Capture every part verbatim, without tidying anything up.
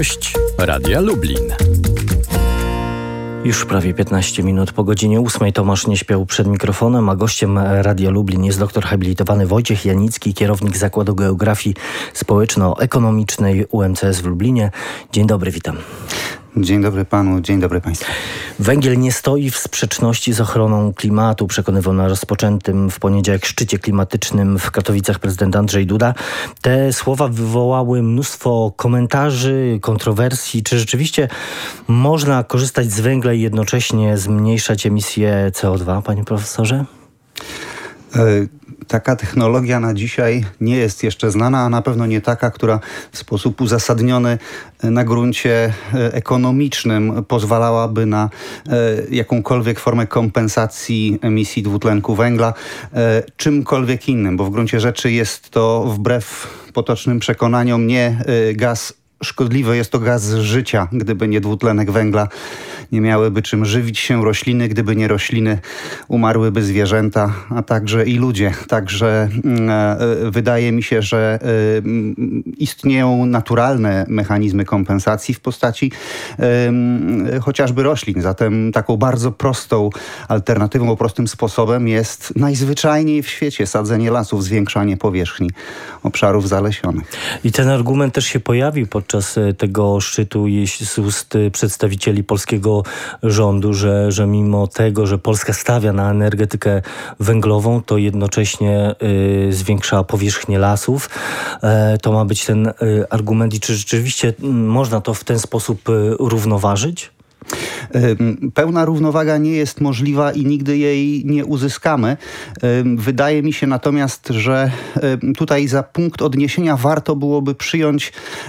Gość Radia Lublin. Już prawie piętnaście minut po godzinie ósmej Tomasz nie śpiał przed mikrofonem, a gościem Radia Lublin jest doktor habilitowany Wojciech Janicki, kierownik Zakładu Geografii Społeczno-Ekonomicznej U M C S w Lublinie. Dzień dobry, witam. Dzień dobry panu, dzień dobry państwu. Węgiel nie stoi w sprzeczności z ochroną klimatu, przekonywał na rozpoczętym w poniedziałek szczycie klimatycznym w Katowicach prezydent Andrzej Duda. Te słowa wywołały mnóstwo komentarzy, kontrowersji. Czy rzeczywiście można korzystać z węgla i jednocześnie zmniejszać emisję C O dwa, panie profesorze? Y- Taka technologia na dzisiaj nie jest jeszcze znana, a na pewno nie taka, która w sposób uzasadniony na gruncie ekonomicznym pozwalałaby na jakąkolwiek formę kompensacji emisji dwutlenku węgla czymkolwiek innym, bo w gruncie rzeczy jest to wbrew potocznym przekonaniom nie gaz szkodliwy, jest to gaz życia. Gdyby nie dwutlenek węgla, nie miałyby czym żywić się rośliny, gdyby nie rośliny, umarłyby zwierzęta, a także i ludzie. Także e, wydaje mi się, że e, istnieją naturalne mechanizmy kompensacji w postaci e, chociażby roślin. Zatem taką bardzo prostą alternatywą, prostym sposobem jest najzwyczajniej w świecie sadzenie lasów, zwiększanie powierzchni obszarów zalesionych. I ten argument też się pojawił podczas tego szczytu z ust przedstawicieli polskiego rządu, że, że mimo tego, że Polska stawia na energetykę węglową, to jednocześnie y, zwiększa powierzchnię lasów. E, to ma być ten y, argument i czy rzeczywiście y, można to w ten sposób y, równoważyć? Pełna równowaga nie jest możliwa i nigdy jej nie uzyskamy. Wydaje mi się natomiast, że tutaj za punkt odniesienia warto byłoby przyjąć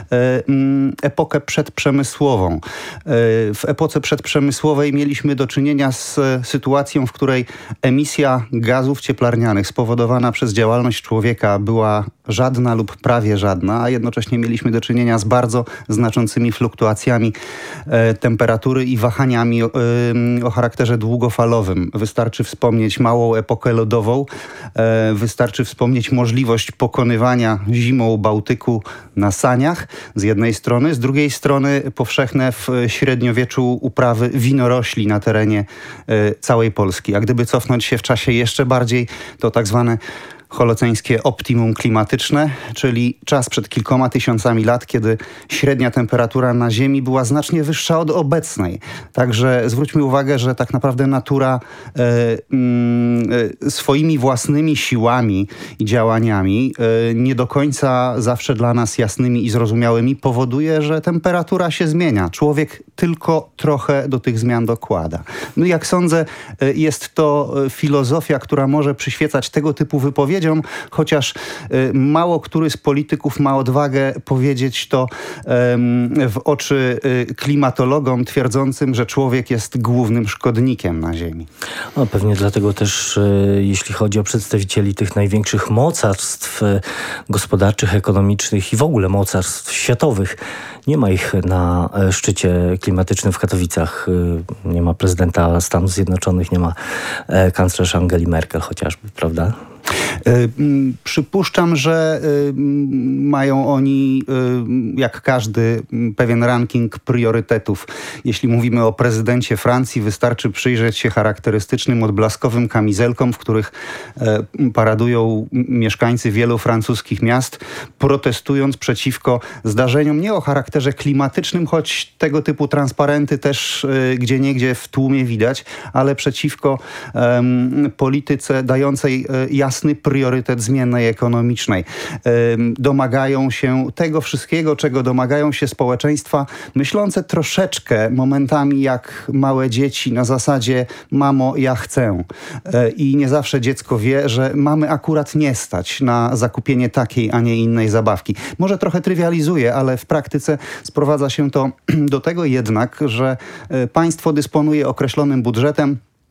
epokę przedprzemysłową. W epoce przedprzemysłowej mieliśmy do czynienia z sytuacją, w której emisja gazów cieplarnianych spowodowana przez działalność człowieka była żadna lub prawie żadna, a jednocześnie mieliśmy do czynienia z bardzo znaczącymi fluktuacjami temperatury i wahaniami o, o charakterze długofalowym. Wystarczy wspomnieć małą epokę lodową, e, wystarczy wspomnieć możliwość pokonywania zimą Bałtyku na saniach z jednej strony, z drugiej strony powszechne w średniowieczu uprawy winorośli na terenie e, całej Polski. A gdyby cofnąć się w czasie jeszcze bardziej, to tak zwane holoceńskie optimum klimatyczne, czyli czas przed kilkoma tysiącami lat, kiedy średnia temperatura na Ziemi była znacznie wyższa od obecnej. Także zwróćmy uwagę, że tak naprawdę natura e, e, swoimi własnymi siłami i działaniami, e, nie do końca zawsze dla nas jasnymi i zrozumiałymi, powoduje, że temperatura się zmienia. Człowiek tylko trochę do tych zmian dokłada. No jak sądzę, e, jest to filozofia, która może przyświecać tego typu wypowiedziom, chociaż y, mało który z polityków ma odwagę powiedzieć to y, w oczy y, klimatologom twierdzącym, że człowiek jest głównym szkodnikiem na Ziemi. No, pewnie dlatego też, y, jeśli chodzi o przedstawicieli tych największych mocarstw y, gospodarczych, ekonomicznych i w ogóle mocarstw światowych, nie ma ich na y, szczycie klimatycznym w Katowicach. Y, nie ma prezydenta Stanów Zjednoczonych, nie ma y, kanclerz Angeli Merkel chociażby, prawda? Przypuszczam, że mają oni, jak każdy, pewien ranking priorytetów. Jeśli mówimy o prezydencie Francji, wystarczy przyjrzeć się charakterystycznym odblaskowym kamizelkom, w których paradują mieszkańcy wielu francuskich miast, protestując przeciwko zdarzeniom nie o charakterze klimatycznym, choć tego typu transparenty też gdzieniegdzie w tłumie widać, ale przeciwko um, polityce dającej jasne priorytet zmiennej ekonomicznej. Domagają się tego wszystkiego, czego domagają się społeczeństwa myślące troszeczkę momentami jak małe dzieci na zasadzie mamo, ja chcę. I nie zawsze dziecko wie, że mamy akurat nie stać na zakupienie takiej, a nie innej zabawki. Może trochę trywializuję, ale w praktyce sprowadza się to do tego jednak, że państwo dysponuje określonym budżetem,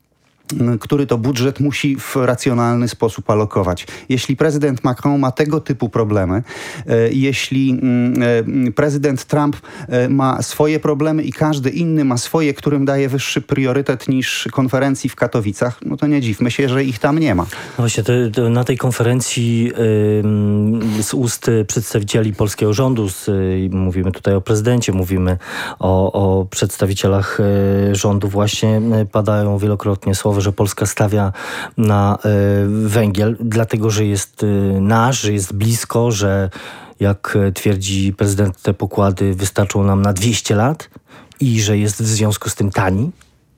który to budżet musi w racjonalny sposób alokować. Jeśli prezydent Macron ma tego typu problemy, jeśli prezydent Trump ma swoje problemy i każdy inny ma swoje, którym daje wyższy priorytet niż konferencji w Katowicach, no to nie dziwmy się, że ich tam nie ma. No właśnie, to, to na tej konferencji yy, z ust przedstawicieli polskiego rządu, z, yy, mówimy tutaj o prezydencie, mówimy o, o przedstawicielach yy, rządu, właśnie yy, padają wielokrotnie słowa, że Polska stawia na y, węgiel, dlatego że jest y, nasz, że jest blisko, że jak twierdzi prezydent, te pokłady wystarczą nam na dwieście lat i że jest w związku z tym tani?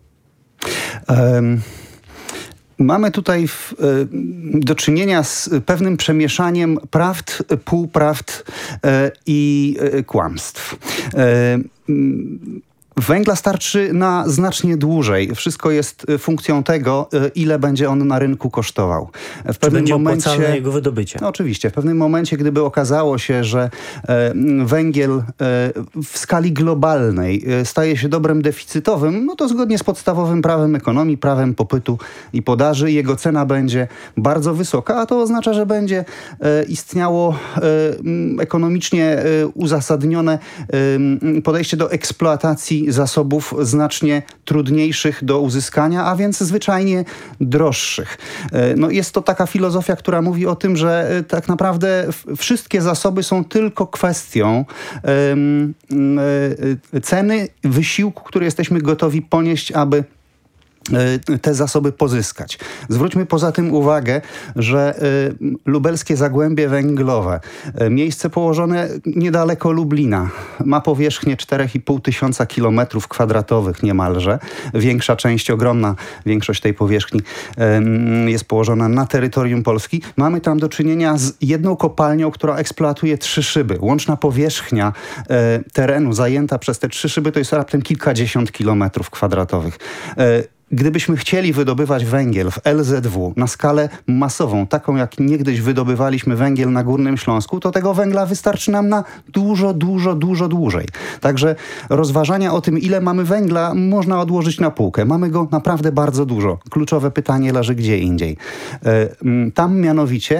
Um. Mamy tutaj w, y, do czynienia z pewnym przemieszaniem prawd, półprawd y, i y, kłamstw. Y, y, Węgla starczy na znacznie dłużej. Wszystko jest funkcją tego, ile będzie on na rynku kosztował. W pewnym będzie momencie opłacalne jego wydobycie? No, oczywiście. W pewnym momencie, gdyby okazało się, że e, węgiel e, w skali globalnej e, staje się dobrem deficytowym, no to zgodnie z podstawowym prawem ekonomii, prawem popytu i podaży, jego cena będzie bardzo wysoka, a to oznacza, że będzie e, istniało e, ekonomicznie e, uzasadnione e, podejście do eksploatacji zasobów znacznie trudniejszych do uzyskania, a więc zwyczajnie droższych. No jest to taka filozofia, która mówi o tym, że tak naprawdę wszystkie zasoby są tylko kwestią um, ceny wysiłku, który jesteśmy gotowi ponieść, aby te zasoby pozyskać. Zwróćmy poza tym uwagę, że y, lubelskie Zagłębie Węglowe, y, miejsce położone niedaleko Lublina, ma powierzchnię cztery i pół tysiąca kilometrów kwadratowych niemalże. Większa część, ogromna większość tej powierzchni y, jest położona na terytorium Polski. Mamy tam do czynienia z jedną kopalnią, która eksploatuje trzy szyby. Łączna powierzchnia y, terenu zajęta przez te trzy szyby to jest raptem kilkadziesiąt kilometrów kwadratowych. Y, Gdybyśmy chcieli wydobywać węgiel w L Z W na skalę masową, taką jak niegdyś wydobywaliśmy węgiel na Górnym Śląsku, to tego węgla wystarczy nam na dużo, dużo, dużo dłużej. Także rozważania o tym, ile mamy węgla, można odłożyć na półkę. Mamy go naprawdę bardzo dużo. Kluczowe pytanie leży gdzie indziej. Tam mianowicie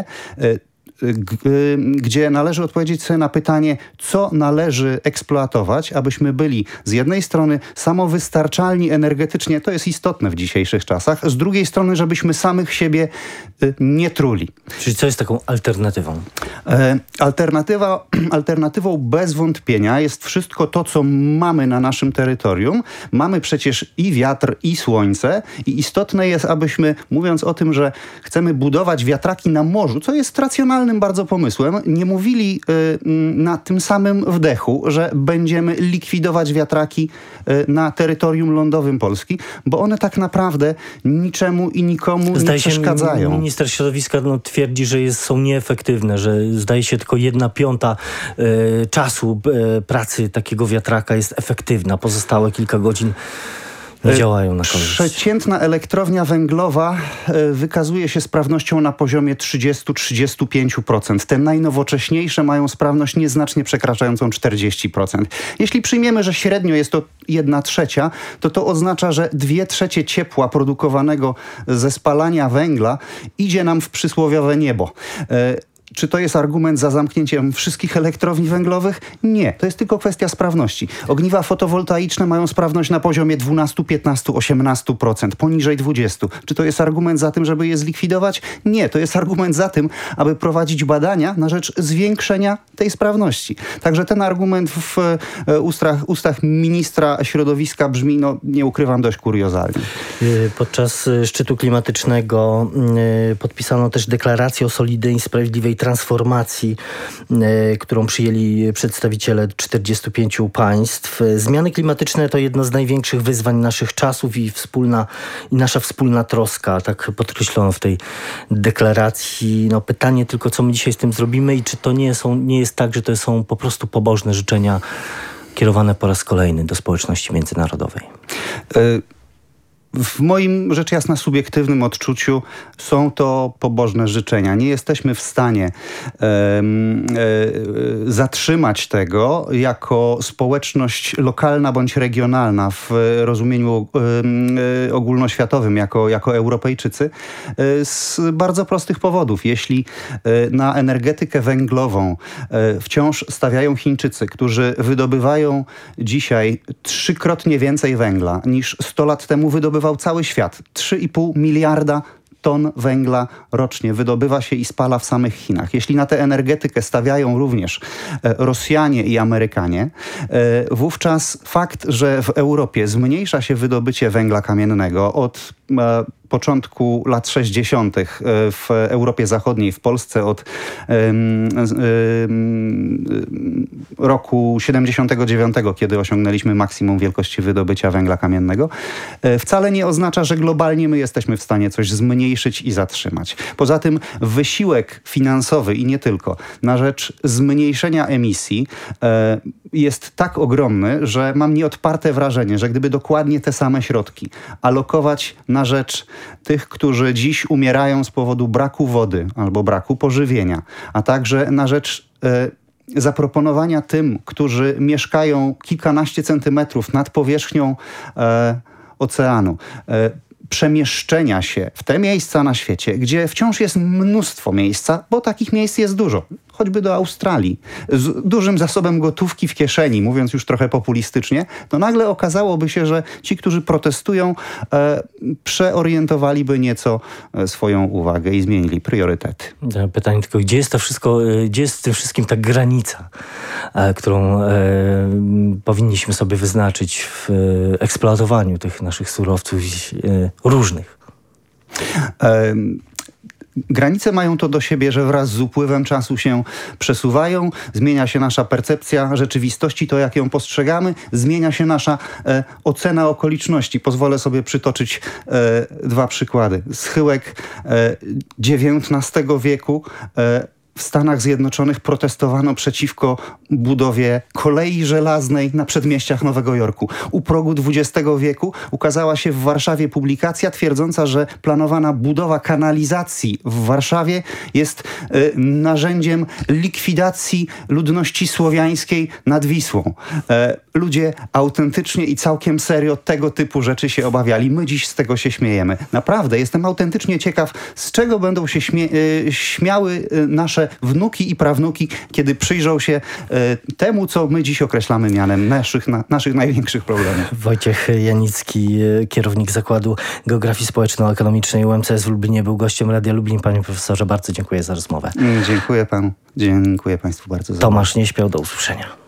gdzie należy odpowiedzieć sobie na pytanie, co należy eksploatować, abyśmy byli z jednej strony samowystarczalni energetycznie, to jest istotne w dzisiejszych czasach, z drugiej strony, żebyśmy samych siebie nie truli. Czyli co jest taką alternatywą? E, alternatywa, alternatywą bez wątpienia jest wszystko to, co mamy na naszym terytorium. Mamy przecież i wiatr, i słońce i istotne jest, abyśmy, mówiąc o tym, że chcemy budować wiatraki na morzu, co jest racjonalne bardzo pomysłem, nie mówili y, na tym samym wdechu, że będziemy likwidować wiatraki y, na terytorium lądowym Polski, bo one tak naprawdę niczemu i nikomu zdaje nie przeszkadzają. Się, minister środowiska no, twierdzi, że jest, są nieefektywne, że zdaje się tylko jedna piąta y, czasu y, pracy takiego wiatraka jest efektywna. Pozostałe kilka godzin nie działają na korzyść. Przeciętna elektrownia węglowa y, wykazuje się sprawnością na poziomie trzydzieści do trzydziestu pięciu procent. Te najnowocześniejsze mają sprawność nieznacznie przekraczającą czterdzieści procent. Jeśli przyjmiemy, że średnio jest to jedna trzecia, to to oznacza, że dwie trzecie ciepła produkowanego ze spalania węgla idzie nam w przysłowiowe niebo. Y, Czy to jest argument za zamknięciem wszystkich elektrowni węglowych? Nie. To jest tylko kwestia sprawności. Ogniwa fotowoltaiczne mają sprawność na poziomie dwanaście, piętnaście, osiemnaście procent, poniżej dwudziestu. Czy to jest argument za tym, żeby je zlikwidować? Nie. To jest argument za tym, aby prowadzić badania na rzecz zwiększenia tej sprawności. Także ten argument w ustach, ustach ministra środowiska brzmi, no nie ukrywam, dość kuriozalnie. Podczas szczytu klimatycznego podpisano też deklarację o solidnej i sprawiedliwej transformacji, y, którą przyjęli przedstawiciele czterdziestu pięciu państw. Zmiany klimatyczne to jedno z największych wyzwań naszych czasów i wspólna, i nasza wspólna troska, tak podkreślono w tej deklaracji. No, pytanie tylko, co my dzisiaj z tym zrobimy i czy to nie, są, nie jest tak, że to są po prostu pobożne życzenia kierowane po raz kolejny do społeczności międzynarodowej. Y W moim rzecz jasna subiektywnym odczuciu są to pobożne życzenia. Nie jesteśmy w stanie e, e, zatrzymać tego jako społeczność lokalna bądź regionalna w rozumieniu e, ogólnoświatowym, jako, jako Europejczycy, e, z bardzo prostych powodów. Jeśli e, na energetykę węglową e, wciąż stawiają Chińczycy, którzy wydobywają dzisiaj trzykrotnie więcej węgla niż sto lat temu wydobywał cały świat. trzy i pół miliarda ton węgla rocznie wydobywa się i spala w samych Chinach. Jeśli na tę energetykę stawiają również e, Rosjanie i Amerykanie, e, wówczas fakt, że w Europie zmniejsza się wydobycie węgla kamiennego od e, początku lat sześćdziesiątych w Europie Zachodniej, w Polsce od um, um, roku siedemdziesiątego dziewiątego, kiedy osiągnęliśmy maksimum wielkości wydobycia węgla kamiennego, wcale nie oznacza, że globalnie my jesteśmy w stanie coś zmniejszyć i zatrzymać. Poza tym wysiłek finansowy i nie tylko na rzecz zmniejszenia emisji e, jest tak ogromny, że mam nieodparte wrażenie, że gdyby dokładnie te same środki alokować na rzecz tych, którzy dziś umierają z powodu braku wody albo braku pożywienia, a także na rzecz e, zaproponowania tym, którzy mieszkają kilkanaście centymetrów nad powierzchnią e, oceanu, e, przemieszczenia się w te miejsca na świecie, gdzie wciąż jest mnóstwo miejsca, bo takich miejsc jest dużo. Choćby do Australii, z dużym zasobem gotówki w kieszeni, mówiąc już trochę populistycznie, to nagle okazałoby się, że ci, którzy protestują, e, przeorientowaliby nieco swoją uwagę i zmienili priorytety. Pytanie tylko, gdzie jest to wszystko, gdzie jest w tym wszystkim ta granica, e, którą e, powinniśmy sobie wyznaczyć w e, eksploatowaniu tych naszych surowców e, różnych? E, Granice mają to do siebie, że wraz z upływem czasu się przesuwają, zmienia się nasza percepcja rzeczywistości, to jak ją postrzegamy, zmienia się nasza e, ocena okoliczności. Pozwolę sobie przytoczyć e, dwa przykłady. Schyłek e, dziewiętnastego wieku e, w Stanach Zjednoczonych protestowano przeciwko budowie kolei żelaznej na przedmieściach Nowego Jorku. U progu dwudziestego wieku ukazała się w Warszawie publikacja twierdząca, że planowana budowa kanalizacji w Warszawie jest y, narzędziem likwidacji ludności słowiańskiej nad Wisłą. E, ludzie autentycznie i całkiem serio tego typu rzeczy się obawiali. My dziś z tego się śmiejemy. Naprawdę, jestem autentycznie ciekaw, z czego będą się śmie- y, śmiały y, nasze wnuki i prawnuki, kiedy przyjrzą się e, temu, co my dziś określamy mianem naszych, na, naszych największych problemów. Wojciech Janicki, kierownik Zakładu Geografii Społeczno-Ekonomicznej U M C S w Lublinie, był gościem Radia Lublin. Panie profesorze, bardzo dziękuję za rozmowę. Dziękuję panu. Dziękuję państwu bardzo za Tomasz nie śpiał, do usłyszenia.